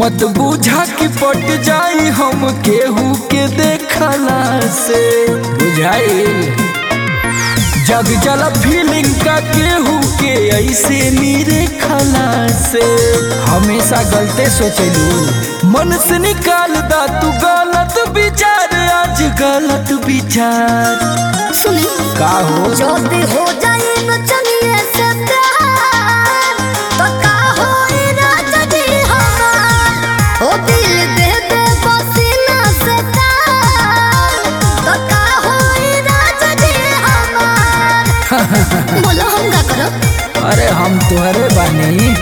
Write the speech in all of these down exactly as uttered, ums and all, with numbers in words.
मत बुझा कि पट जाई हम केहू के देखला से। बुझाइल जग जला फीलिंग का केहू के ऐसे नीरे खला से। हमेशा गलते सोचलू मन से निकाल दा तू गलत विचार, आज गलत विचार। सुनी का हो जो भी हो जाए नचनिए से प्यार, तो का होई राजा जी हमार। हो दिल दे दे पसीना से तार, तो का होई राजा जी हमार। बोलो हम का करो। अरे हम तुहरे बानी।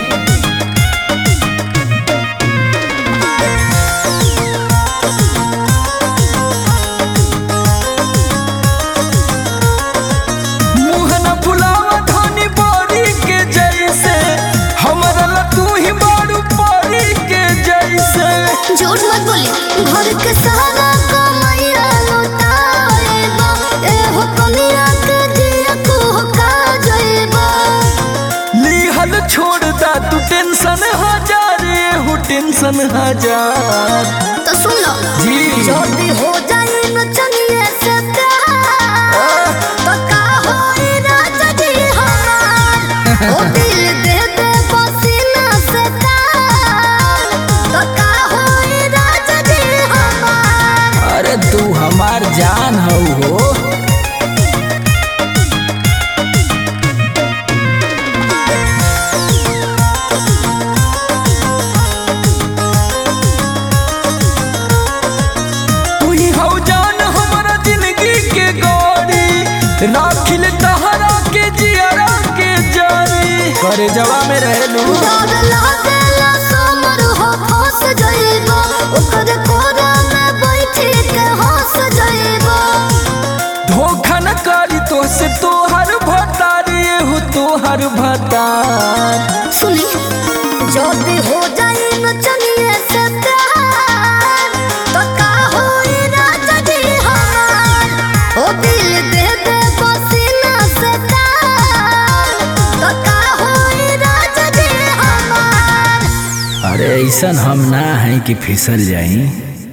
मुहना फुलावा धनी बोरी के जैसे, हमरा ला तू ही बारू परी के जैसे। झूठ मत बोली घर के सारा कमाइया लुटाएबा, ए हो कनिया के जिया को का जइबा। लिहल छोड़ दा तू टेंशन हजार, हो टेंशन हजार। तो सुन लो जी जो भी हो जाए नचनिए से प्यार, तो का होई राजा जी हमार। ओ दिल दे दे पसीना से तार, तो का होई राजा जी हमार। अरे तू हमार जान हऊ हो। राखिल तहरा के जियरा के जारी, करे जवा में रहलू। डर लागेला समर हो फंस जाइबा, ओकर कोरा में बैठी के हंस जाइबा। धोखा न करी तो से तोहर भतारी, हो तोहर भतार। सुनी जो भी हो जाए नचनिए से प्यार, तो का होई राजा जी हमार। ओ दिल दे दे पसीना से तार, तो का होई राजा जी हमार। अरे ऐसन हम ना है कि फिसल जाई।